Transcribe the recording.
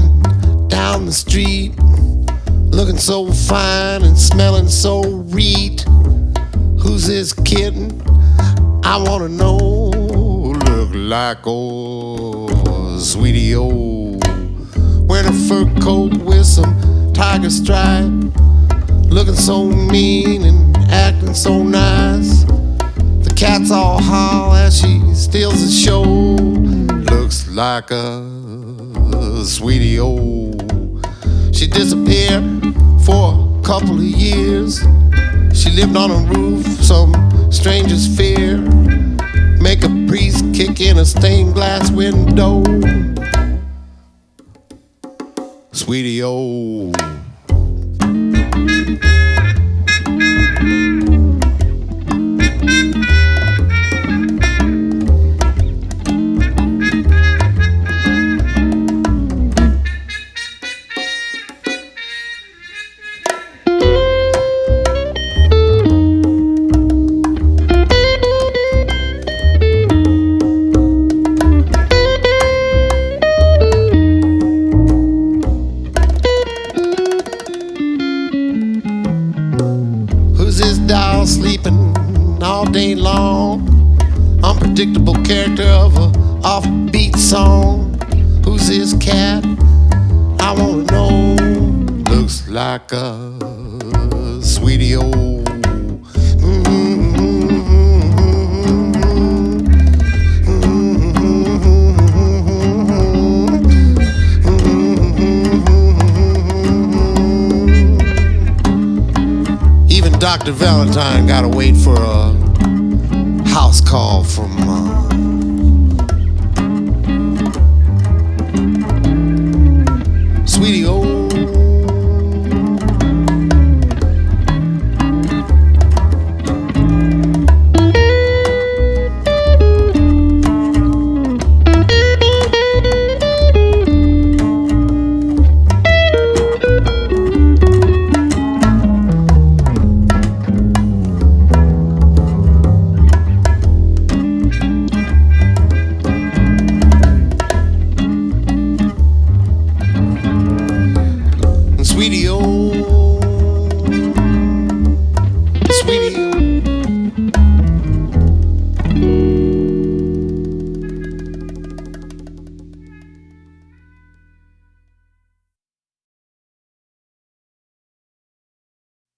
walking down the street, looking so fine and smelling so reet. Who's this kitten? I wanna know. Look like old Sweetie O, wearing a fur coat with some tiger stripe, looking so mean and acting so nice. The cats all howl as she steals the show. Looks like a Sweetie O. She disappeared for a couple of years. She lived on a roof, some stranger's fear. Make a priest kick in a stained glass window. Sweetie O. Sleeping all day long, unpredictable character of a offbeat song. Who's this cat? I wanna know. Looks like a Sweetie O. Dr. Valentine gotta wait for a house call from